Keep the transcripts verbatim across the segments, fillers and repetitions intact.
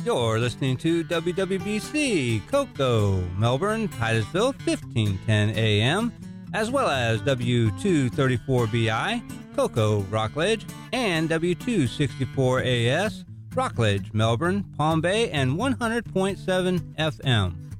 You're listening to W W B C, Cocoa, Melbourne, Titusville, fifteen ten A M, as well as W two thirty-four B I, Cocoa, Rockledge, and W two sixty-four A S, Rockledge, Melbourne, Palm Bay, and one hundred point seven F M.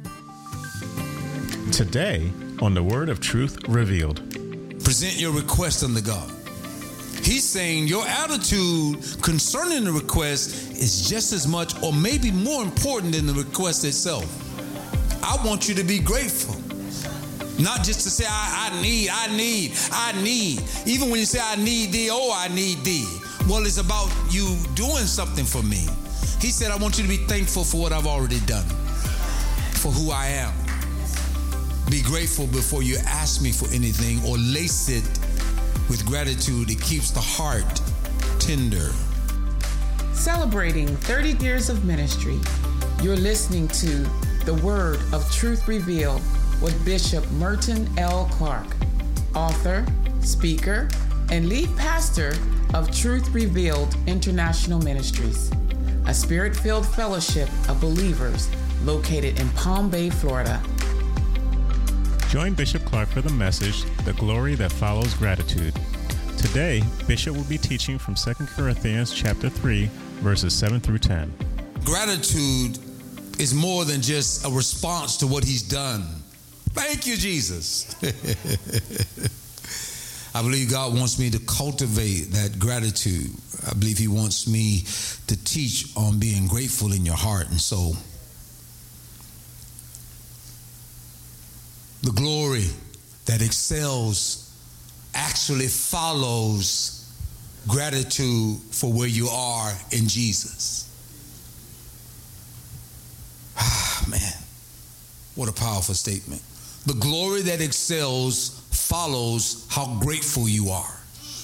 Today, on the Word of Truth Revealed. Present your request unto God. He's saying your attitude concerning the request is just as much or maybe more important than the request itself. I want you to be grateful. Not just to say, I, I need, I need, I need. Even when you say, I need thee, oh, I need thee. Well, it's about you doing something for me. He said, I want you to be thankful for what I've already done, for who I am. Be grateful before you ask me for anything, or lace it with gratitude. It keeps the heart tender. Celebrating thirty years of ministry, you're listening to The Word of Truth Revealed with Bishop Merton L. Clark, author, speaker, and lead pastor of Truth Revealed International Ministries, a spirit-filled fellowship of believers located in Palm Bay, Florida. Join Bishop Clark for the message, The Glory That Follows Gratitude. Today, Bishop will be teaching from Second Corinthians chapter three, verses seven through ten. Gratitude is more than just a response to what he's done. Thank you, Jesus. I believe God wants me to cultivate that gratitude. I believe he wants me to teach on being grateful in your heart and soul. The glory that excels actually follows gratitude for where you are in Jesus. Ah, man, what a powerful statement. The glory that excels follows how grateful you are.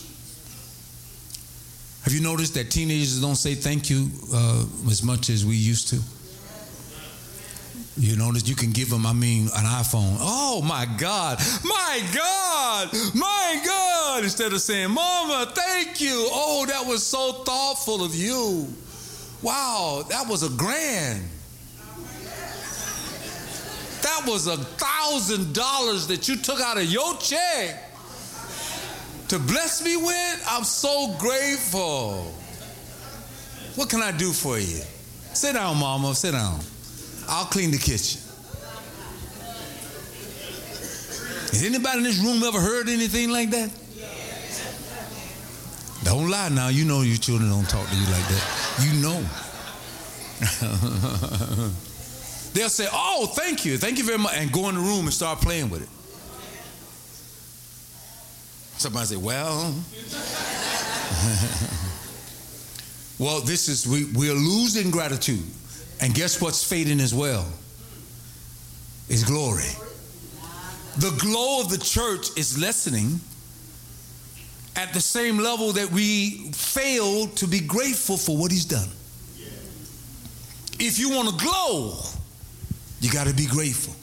Have you noticed that teenagers don't say thank you uh, as much as we used to? You notice you can give them, I mean, an iPhone. Oh, my God, my God, my God. Instead of saying, Mama, thank you. Oh, that was so thoughtful of you. Wow, that was a grand. That was a thousand dollars that you took out of your check to bless me with. I'm so grateful. What can I do for you? Sit down, Mama, sit down. I'll clean the kitchen. Has anybody in this room ever heard anything like that? Don't lie now. You know your children don't talk to you like that. You know. They'll say, oh, thank you. Thank you very much. And go in the room and start playing with it. Somebody say, well. Well, this is, we, we're losing gratitude. And guess what's fading as well? Is glory. The glow of the church is lessening at the same level that we fail to be grateful for what he's done. If you want to glow, you got to be grateful.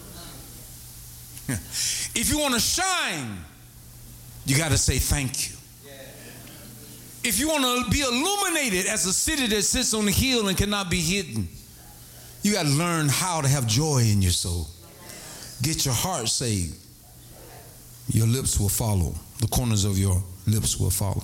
If you want to shine, you got to say thank you. If you want to be illuminated as a city that sits on the hill and cannot be hidden, you got to learn how to have joy in your soul. Get your heart saved. Your lips will follow. The corners of your lips will follow.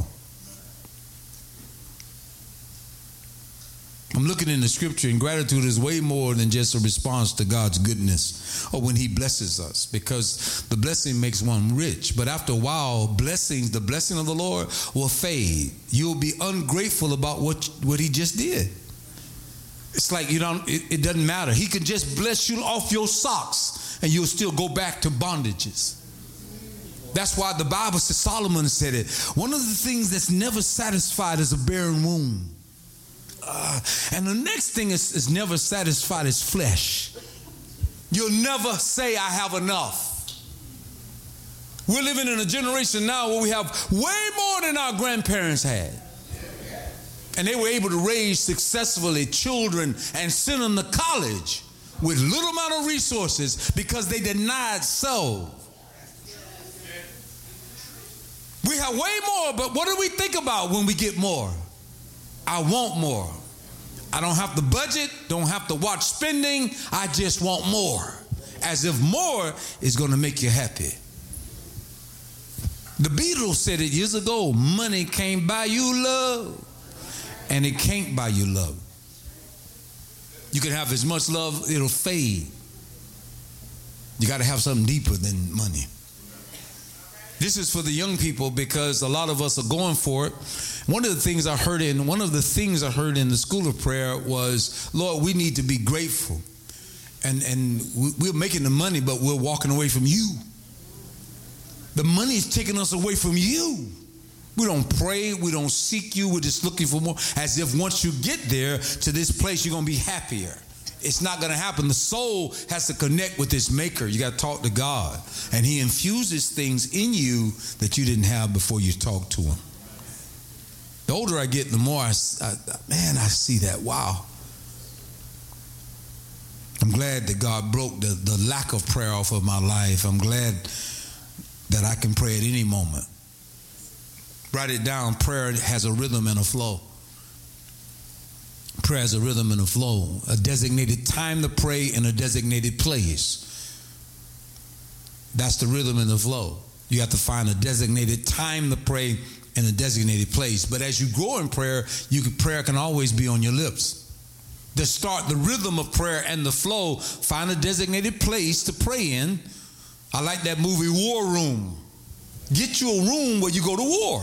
I'm looking in the scripture, and gratitude is way more than just a response to God's goodness or when he blesses us, because the blessing makes one rich. But after a while, blessings, the blessing of the Lord will fade. You'll be ungrateful about what, what he just did. It's like you don't, it, it doesn't matter. He could just bless you off your socks and you'll still go back to bondages. That's why the Bible says, Solomon said it, one of the things that's never satisfied is a barren womb. Uh, and the next thing is, is never satisfied is flesh. You'll never say, I have enough. We're living in a generation now where we have way more than our grandparents had. And they were able to raise successfully children and send them to college with little amount of resources because they denied so. We have way more, but what do we think about when we get more? I want more. I don't have to budget, don't have to watch spending. I just want more. As if more is going to make you happy. The Beatles said it years ago, money can't buy you love, and it can't buy you love. You can have as much love, it'll fade. You got to have something deeper than money. This is for the young people because a lot of us are going for it. One of the things I heard in one of the things I heard in the school of prayer was, Lord, we need to be grateful. And and we're making the money, but we're walking away from you. The money is taking us away from you. We don't pray, we don't seek you, we're just looking for more. As if once you get there to this place, you're going to be happier. It's not going to happen. The soul has to connect with its maker. You got to talk to God. And he infuses things in you that you didn't have before you talked to him. The older I get, the more I, I man, I see that. Wow. I'm glad that God broke the, the lack of prayer off of my life. I'm glad that I can pray at any moment. Write it down. Prayer has a rhythm and a flow. Prayer has a rhythm and a flow. A designated time to pray in a designated place. That's the rhythm and the flow. You have to find a designated time to pray in a designated place. But as you grow in prayer, you can, prayer can always be on your lips. To start the rhythm of prayer and the flow, find a designated place to pray in. I like that movie War Room. Get you a room where you go to war.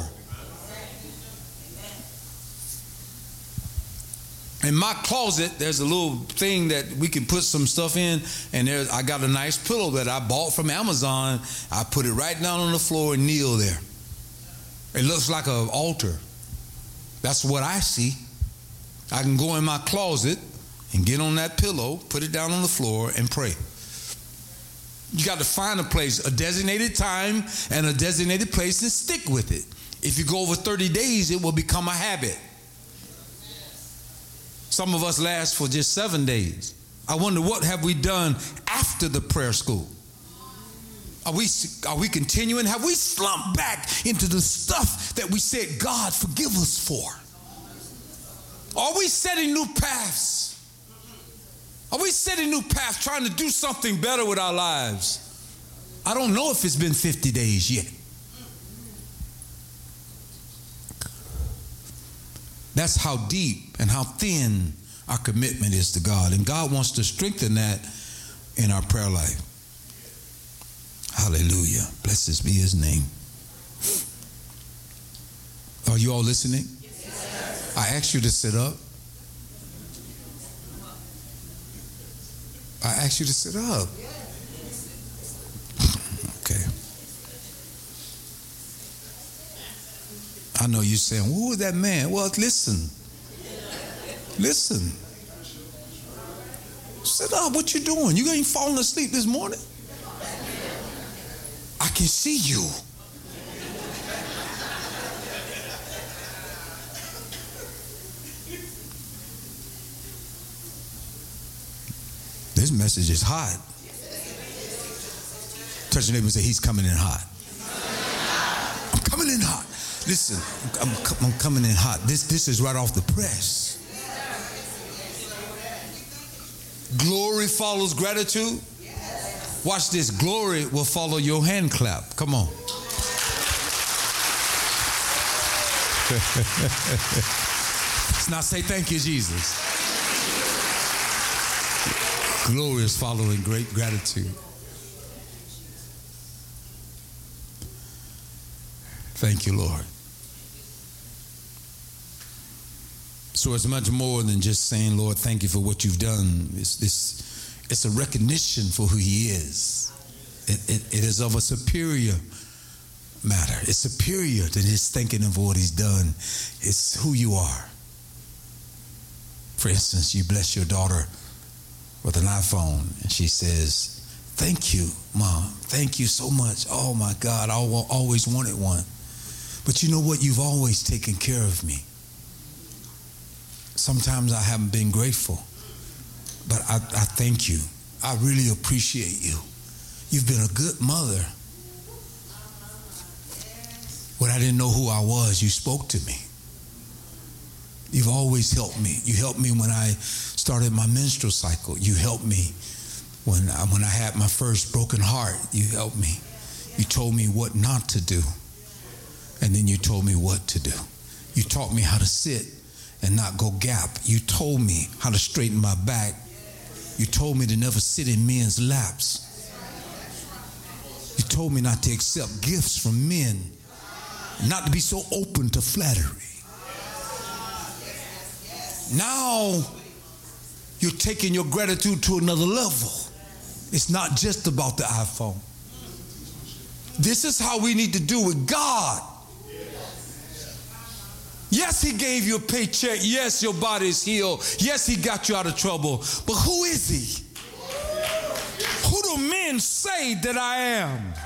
In my closet, there's a little thing that we can put some stuff in, and there's, I got a nice pillow that I bought from Amazon. I put it right down on the floor and kneel there. It looks like an altar. That's what I see. I can go in my closet and get on that pillow, put it down on the floor, and pray. You got to find a place, a designated time and a designated place, and stick with it. If you go over thirty days, it will become a habit. Some of us last for just seven days. I wonder, what have we done after the prayer school? Are we, are we continuing? Have we slumped back into the stuff that we said, God, forgive us for? Are we setting new paths? Are we setting new paths, trying to do something better with our lives? I don't know if it's been fifty days yet. That's how deep and how thin our commitment is to God. And God wants to strengthen that in our prayer life. Hallelujah. Blessed be his name. Are you all listening? Yes. I asked you to sit up. I asked you to sit up. Okay. I know you're saying, who is that man? Well, listen. Listen. Sit up. What you doing? You ain't falling asleep this morning? I can see you. This message is hot. Touch your neighbor and say, he's coming in hot. I'm coming in hot. Listen, I'm, I'm coming in hot. This, this is right off the press. Glory follows gratitude. Watch this. Glory will follow your hand clap. Come on. Now say thank you, Jesus. Glory is following great gratitude. Thank you, Lord. So it's much more than just saying, Lord, thank you for what you've done. It's this, it's a recognition for who he is. It, it, it is of a superior matter. It's superior to just thanking him for what he's done. It's who you are. For instance, you bless your daughter with an iPhone, and she says, thank you, Mom. Thank you so much. Oh, my God, I always wanted one. But you know what? You've always taken care of me. Sometimes I haven't been grateful, but I, I thank you. I really appreciate you. You've been a good mother. When I didn't know who I was, you spoke to me. You've always helped me. You helped me when I started my menstrual cycle. You helped me when I, when I had my first broken heart. You helped me. You told me what not to do. And then you told me what to do. You taught me how to sit and not go gap. You told me how to straighten my back. You told me to never sit in men's laps. You told me not to accept gifts from men, not to be so open to flattery. Now you're taking your gratitude to another level. It's not just about the iPhone. This is how we need to do with God. Yes, he gave you a paycheck. Yes, your body is healed. Yes, he got you out of trouble. But who is he? Who do men say that I am?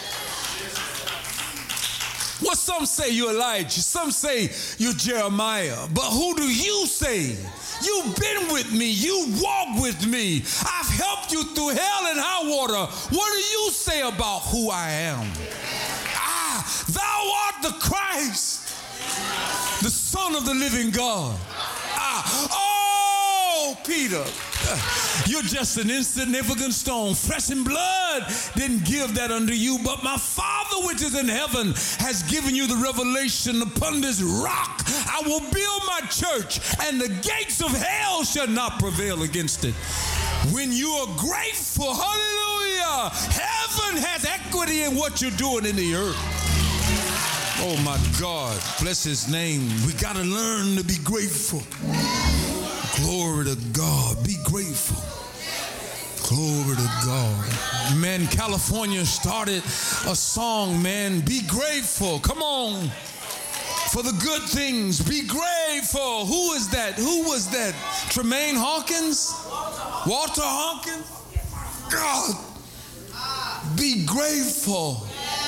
Well, some say you're Elijah. Some say you're Jeremiah. But who do you say? You've been with me. You walk with me. I've helped you through hell and high water. What do you say about who I am? Ah, thou art the Christ, the Son of the living God. Ah, oh, Peter, you're just an insignificant stone. Flesh and blood didn't give that unto you, but my Father which is in heaven has given you the revelation. Upon this rock I will build my church, and the gates of hell shall not prevail against it. When you are grateful, hallelujah, heaven has equity in what you're doing in the earth. Oh my God, bless his name. We got to learn to be grateful. Glory to God. Be grateful. Glory to God. Man, California started a song, man. Be grateful. Come on. For the good things. Be grateful. Who is that? Who was that? Tremaine Hawkins? Walter Hawkins? God. Be grateful.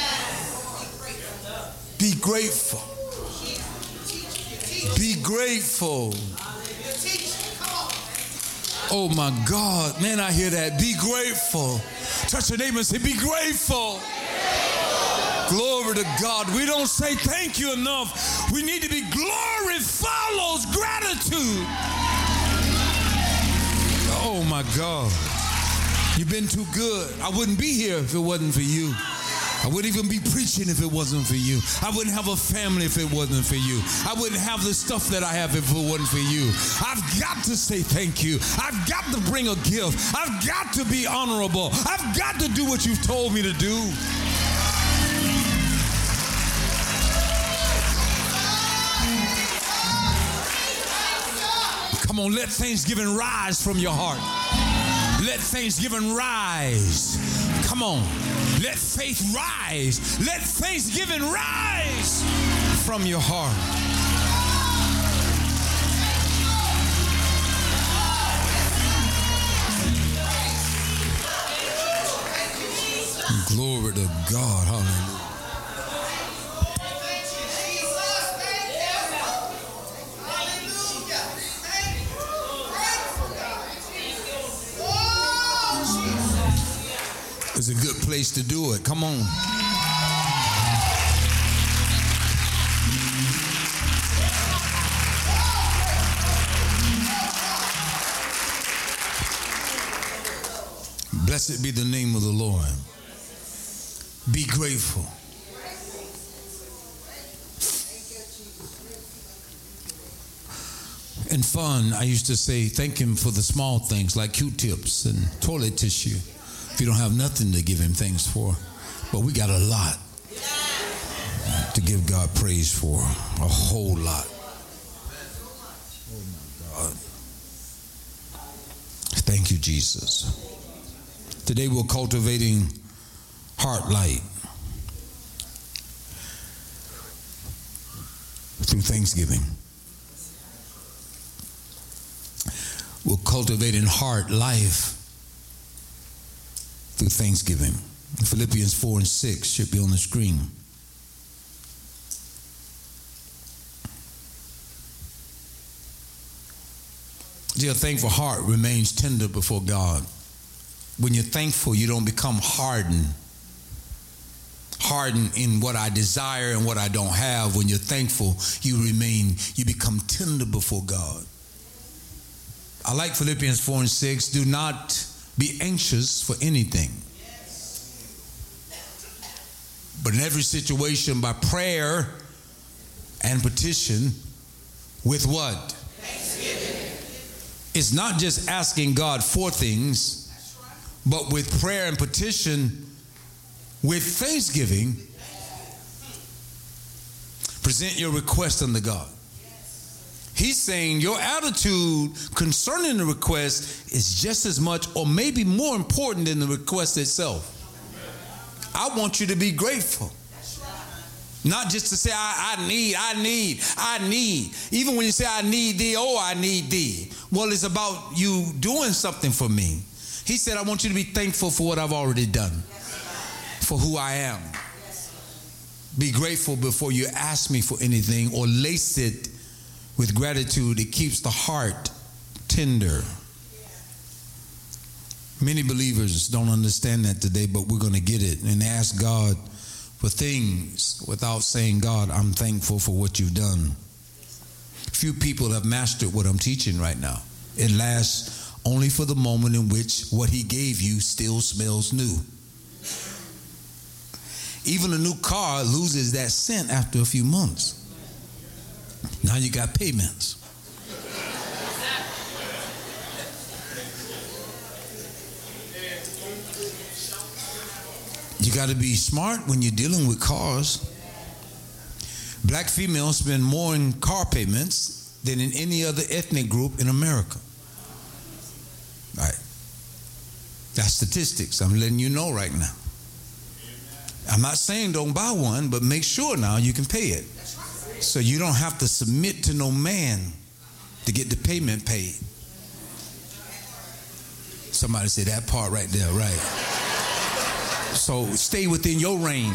Be grateful. Be grateful. Oh my God, man, I hear that. Be grateful. Touch your neighbor and say, be grateful. Glory to God. We don't say thank you enough. We need to be glory follows gratitude. Oh my God. You've been too good. I wouldn't be here if it wasn't for you. I wouldn't even be preaching if it wasn't for you. I wouldn't have a family if it wasn't for you. I wouldn't have the stuff that I have if it wasn't for you. I've got to say thank you. I've got to bring a gift. I've got to be honorable. I've got to do what you've told me to do. Come on, let thanksgiving rise from your heart. Let thanksgiving rise. Come on. Let faith rise. Let thanksgiving rise from your heart. Glory to God. Hallelujah. It's a good place to do it. Come on. Blessed be the name of the Lord. Be grateful. In fun, I used to say, thank him for the small things like Q-tips and toilet tissue. If you don't have nothing to give him thanks for. But we got a lot to give God praise for. A whole lot. Oh my God. Thank you, Jesus. Today we're cultivating heart light through Thanksgiving. We're cultivating heart life through Thanksgiving. Philippians four and six should be on the screen. See, a thankful heart remains tender before God. When you're thankful, you don't become hardened. hardened in what I desire and what I don't have. When you're thankful, you remain, you become tender before God. I like Philippians four and six. Do not be anxious for anything, but in every situation by prayer and petition with what? Thanksgiving. It's not just asking God for things, but with prayer and petition with thanksgiving. Present your request unto God. He's saying your attitude concerning the request is just as much or maybe more important than the request itself. I want you to be grateful. Not just to say, I, I need, I need, I need. Even when you say, I need thee, oh, I need thee. Well, it's about you doing something for me. He said, I want you to be thankful for what I've already done, for who I am. Be grateful before you ask me for anything, or lace it with gratitude. It keeps the heart tender. Many believers don't understand that today, but we're going to get it and ask God for things without saying, God, I'm thankful for what you've done. Few people have mastered what I'm teaching right now. It lasts only for the moment in which what he gave you still smells new. Even a new car loses that scent after a few months. Now you got payments. You got to be smart when you're dealing with cars. Black females spend more in car payments than in any other ethnic group in America. Right. That's statistics. I'm letting you know right now. I'm not saying don't buy one, but make sure now you can pay it. So you don't have to submit to no man to get the payment paid. Somebody said that part right there, right? So stay within your range.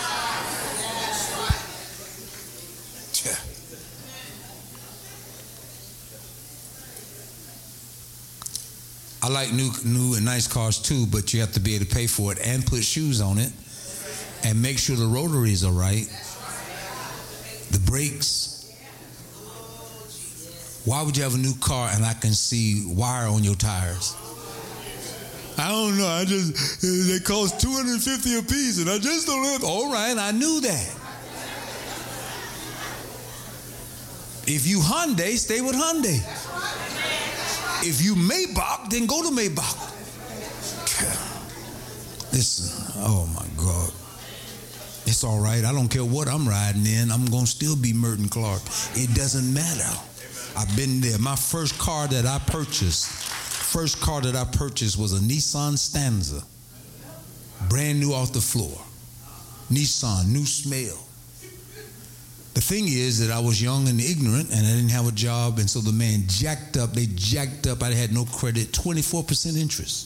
Yeah. I like new, new and nice cars too, but you have to be able to pay for it and put shoes on it and make sure the rotaries are right. The brakes. Why would you have a new car and I can see wire on your tires? I don't know. I just, they cost two hundred fifty dollars a piece and I just don't have. All right, I knew that. If you Hyundai, stay with Hyundai. If you Maybach, then go to Maybach. Listen, oh my God. It's all right. I don't care what I'm riding in. I'm going to still be Merton Clark. It doesn't matter. I've been there. My first car that I purchased, first car that I purchased was a Nissan Stanza. Brand new off the floor. Nissan, new smell. The thing is that I was young and ignorant and I didn't have a job, and so the man jacked up, they jacked up, I had no credit, twenty-four percent interest.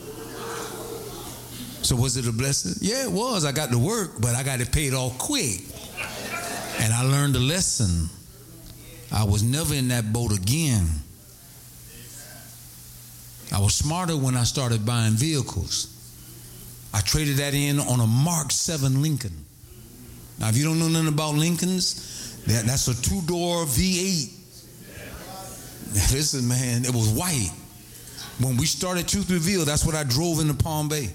So was it a blessing? Yeah, it was. I got to work, but I got it paid off quick. And I learned a lesson. I was never in that boat again. I was smarter when I started buying vehicles. I traded that in on a Mark seven Lincoln. Now, if you don't know nothing about Lincolns, that, that's a two-door V eight. Listen, man, it was white. When we started Truth Revealed, that's what I drove into Palm Bay.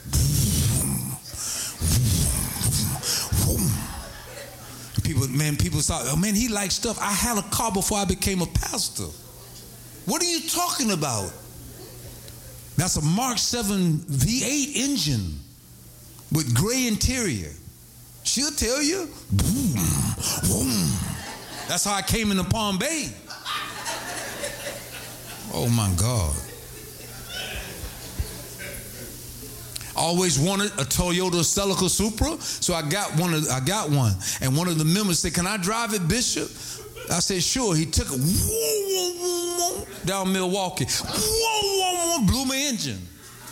People, man, people thought, oh man, he likes stuff. I had a car before I became a pastor. What are you talking about? That's a Mark seven V eight engine with gray interior. She'll tell you. Boom, boom. That's how I came into Palm Bay. Oh my God. Always wanted a Toyota Celica Supra, so I got one. Of, I got one, and one of the members said, "Can I drive it, Bishop?" I said, "Sure." He took it down Milwaukee, blew my engine.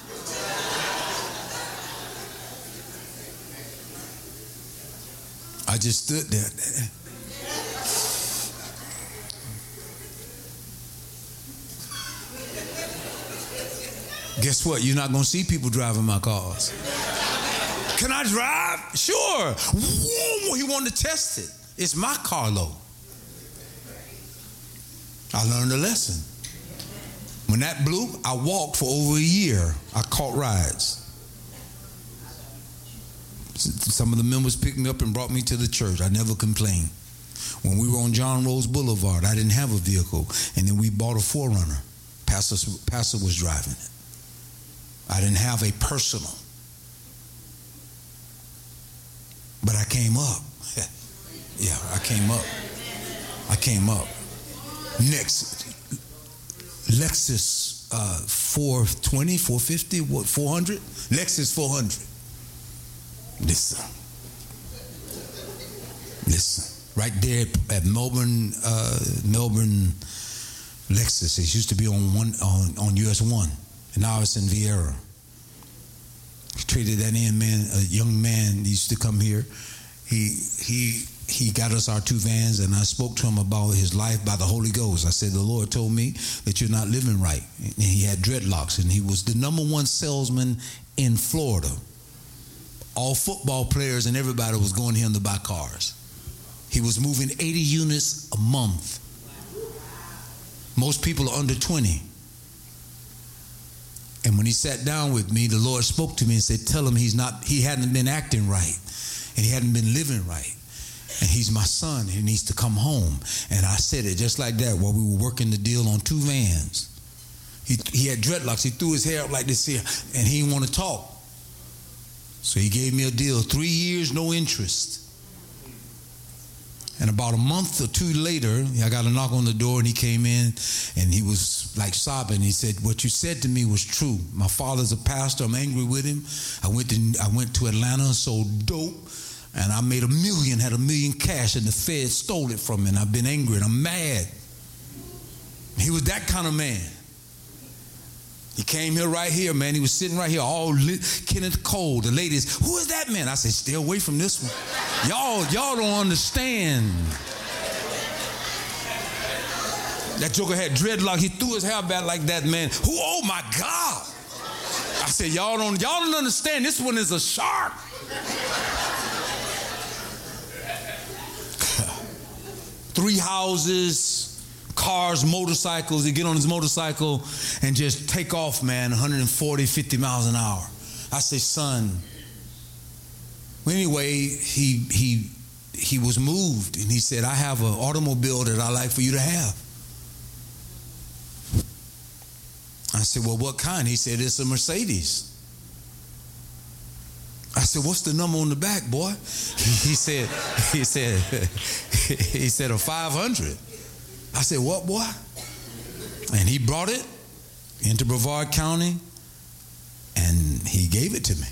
I just stood there. Guess what? You're not going to see people driving my cars. Can I drive? Sure. Whoa, he wanted to test it. It's my carload. I learned a lesson. When that blew, I walked for over a year. I caught rides. Some of the members picked me up and brought me to the church. I never complained. When we were on John Rose Boulevard, I didn't have a vehicle. And then we bought a four runner. Pastor, Pastor was driving it. I didn't have a personal. But I came up. Yeah, I came up. I came up. Next, Lexus uh, four twenty, four fifty, what, four hundred? Lexus four hundred. Listen. Listen. Right there at Melbourne, uh, Melbourne Lexus. It used to be on one on, on U S one. And now it's in Vieira. He traded that in, man. A young man used to come here. He he he got us our two vans, and I spoke to him about his life by the Holy Ghost. I said, the Lord told me that you're not living right. And he had dreadlocks, and he was the number one salesman in Florida. All football players and everybody was going to him to buy cars. He was moving eighty units a month. Most people are under twenty. And when he sat down with me, the Lord spoke to me and said, tell him he's not, he hadn't been acting right, and he hadn't been living right. And he's my son. He needs to come home. And I said it just like that while we were working the deal on two vans. He, he had dreadlocks. He threw his hair up like this here, and he didn't want to talk. So he gave me a deal, three years, no interest. And about a month or two later, I got a knock on the door, and he came in, and he was like sobbing. He said, what you said to me was true. My father's a pastor. I'm angry with him. I went to, I went to Atlanta and sold dope, and I made a million, had a million cash, and the Fed stole it from me, and I've been angry, and I'm mad. He was that kind of man. He came here right here, man. He was sitting right here, all lit, Kenneth Cole. The ladies, who is that man? I said, stay away from this one. Y'all, y'all don't understand. That joker had dreadlock. He threw his hair back like that, man. Who? Oh my God! I said, y'all don't, y'all don't understand. This one is a shark. Three houses. Cars, motorcycles, he get on his motorcycle and just take off, man, one forty, fifty miles an hour. I say, son. Well, anyway, he he he was moved, and he said, I have an automobile that I'd like for you to have. I said, well, what kind? He said, it's a Mercedes. I said, what's the number on the back, boy? He, he said, he said, he said a five hundred. I said, what, boy? And he brought it into Brevard County, and he gave it to me.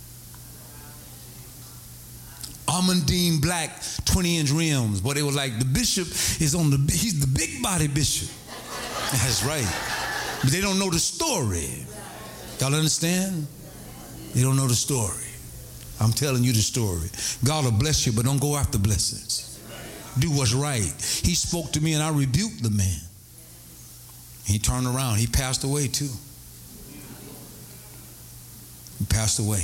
Almondine black twenty inch rims. But it was like the bishop is on the, he's the big body bishop. That's right. But they don't know the story. Y'all understand? They don't know the story. I'm telling you the story. God will bless you, but don't go after blessings. Do what's right. He spoke to me, and I rebuked the man. He turned around. He passed away too. He passed away.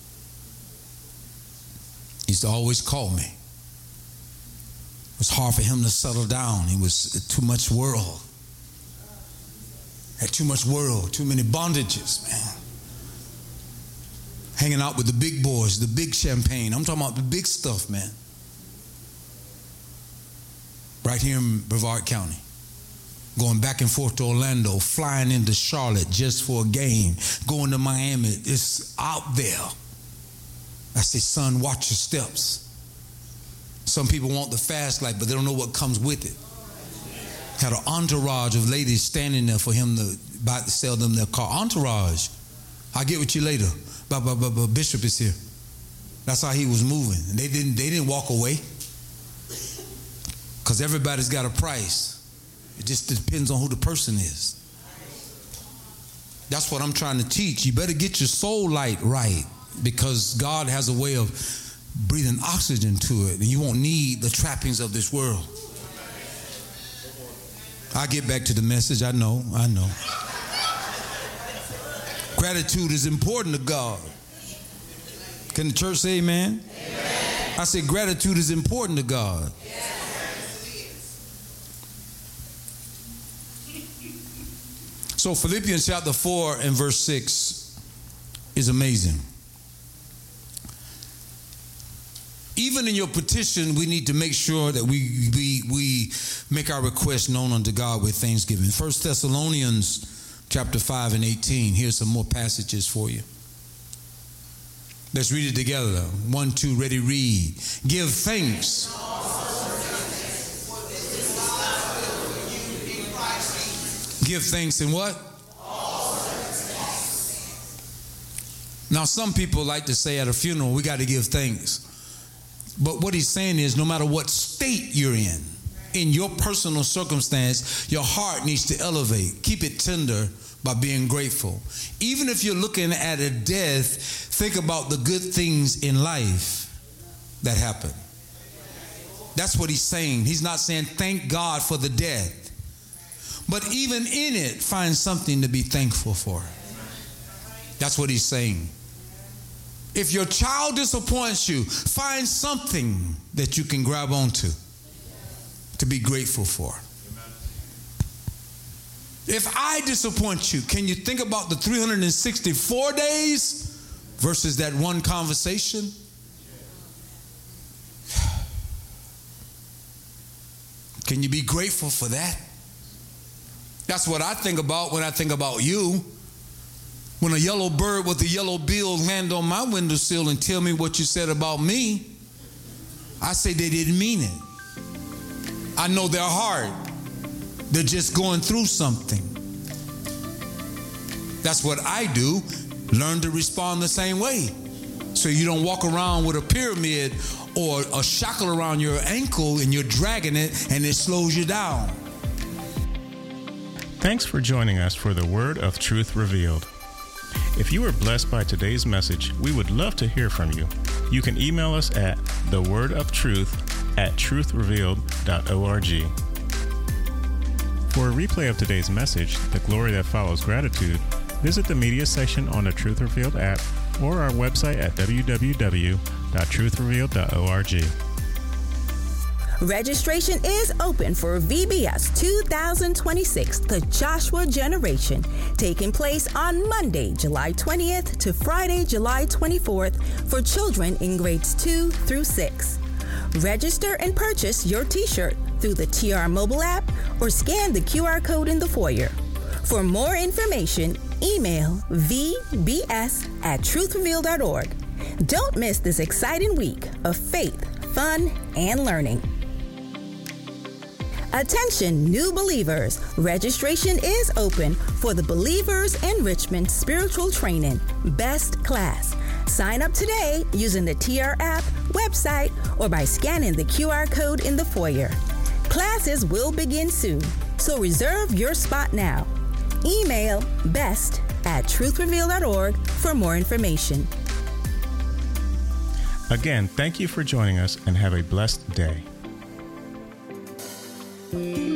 He used to always call me. It was hard for him to settle down. He was too much world. Had too much world, too many bondages, man. Hanging out with the big boys, the big champagne. I'm talking about the big stuff, man. Right here in Brevard County. Going back and forth to Orlando, flying into Charlotte just for a game, going to Miami. It's out there. I say, son, watch your steps. Some people want the fast life, but they don't know what comes with it. Had an entourage of ladies standing there for him to buy, sell them their car. Entourage. I'll get with you later. But, but, but, but Bishop is here. That's how he was moving. And they didn't, they didn't walk away. Because everybody's got a price. It just depends on who the person is. That's what I'm trying to teach. You better get your soul light right, because God has a way of breathing oxygen to it, and you won't need the trappings of this world. I'll get back to the message. I know, I know. Gratitude is important to God. Can the church say amen? Amen. I said gratitude is important to God. Yes. So Philippians chapter four and verse six is amazing. Even in your petition, we need to make sure that we we we make our requests known unto God with thanksgiving. First Thessalonians chapter five and eighteen. Here's some more passages for you. Let's read it together. One, two, ready, read. Give thanks. Give thanks in what? Now, some people like to say at a funeral, we got to give thanks. But what he's saying is, no matter what state you're in, in your personal circumstance, your heart needs to elevate. Keep it tender by being grateful. Even if you're looking at a death, think about the good things in life that happen. That's what he's saying. He's not saying thank God for the death. But even in it, find something to be thankful for. That's what he's saying. If your child disappoints you, find something that you can grab onto to be grateful for. If I disappoint you, can you think about the three hundred sixty-four days versus that one conversation? Can you be grateful for that? That's what I think about when I think about you. When a yellow bird with a yellow bill land on my windowsill and tell me what you said about me, I say they didn't mean it. I know their heart. They're just going through something. That's what I do. Learn to respond the same way. So you don't walk around with a pyramid or a shackle around your ankle and you're dragging it and it slows you down. Thanks for joining us for the Word of Truth Revealed. If you were blessed by today's message, we would love to hear from you. You can email us at the word of truth at truth revealed dot org. For a replay of today's message, The Glory That Follows Gratitude, visit the media section on the Truth Revealed app or our website at w w w dot truth revealed dot org. Registration is open for V B S two thousand twenty-six, The Joshua Generation, taking place on Monday, July twentieth to Friday, July twenty-fourth for children in grades two through six. Register and purchase your t-shirt through the T R mobile app or scan the Q R code in the foyer. For more information, email v b s at truth revealed dot org. Don't miss this exciting week of faith, fun, and learning. Attention, new believers. Registration is open for the Believers Enrichment Spiritual Training Best Class. Sign up today using the T R app, website, or by scanning the Q R code in the foyer. Classes will begin soon, so reserve your spot now. Email best at truth revealed dot org for more information. Again, thank you for joining us and have a blessed day. Mm-hmm.